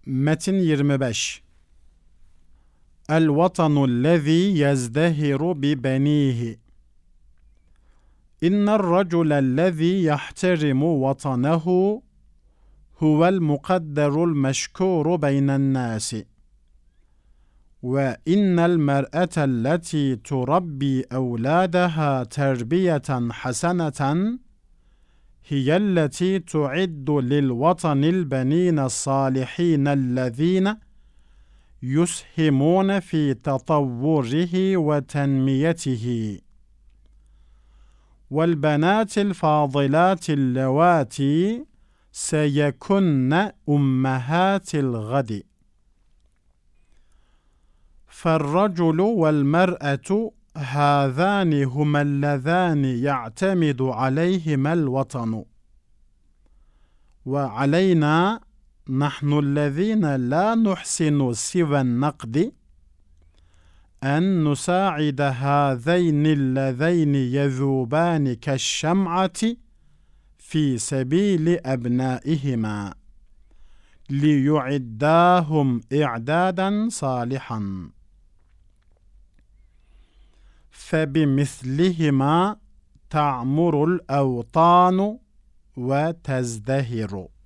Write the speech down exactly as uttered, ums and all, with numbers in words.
Metin yirmi beş. El-vatanu-llezî yezdehiru bi benihi. İnner-racule-llezî yahtarimu vatanehu huvel-mukadderul meşkûru beynen-nâsi. Ve innel mer'etelleti turabbi evlâdeha terbiyeten haseneten hiyelleti tu'iddu lil vatanil benîne sâlihînellezîne yushimûne fî tatavvurihi ve tenmiyetihi. Vel benâtil fâzilâtil levâti seyekunne ummehâtil gadi. فالرجل والمرأة هذان هما اللذان يعتمد عليهما الوطن وعلينا نحن الذين لا نحسن سوى النقد أن نساعد هذين اللذين يذوبان كالشمعة في سبيل أبنائهما ليعداهم إعدادا صالحا فبمثلهما تعمر الأوطان وتزدهر.